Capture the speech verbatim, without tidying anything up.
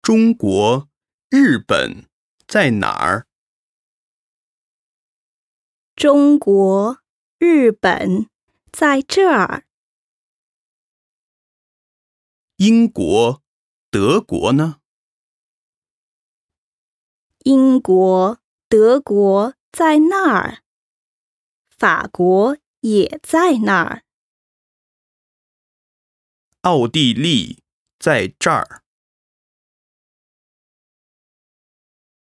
中国、日本在哪儿？ 中国、日本在这儿。 英国、德国呢？ 英国、德国在那儿，法国也在那儿。 奥地利在这儿。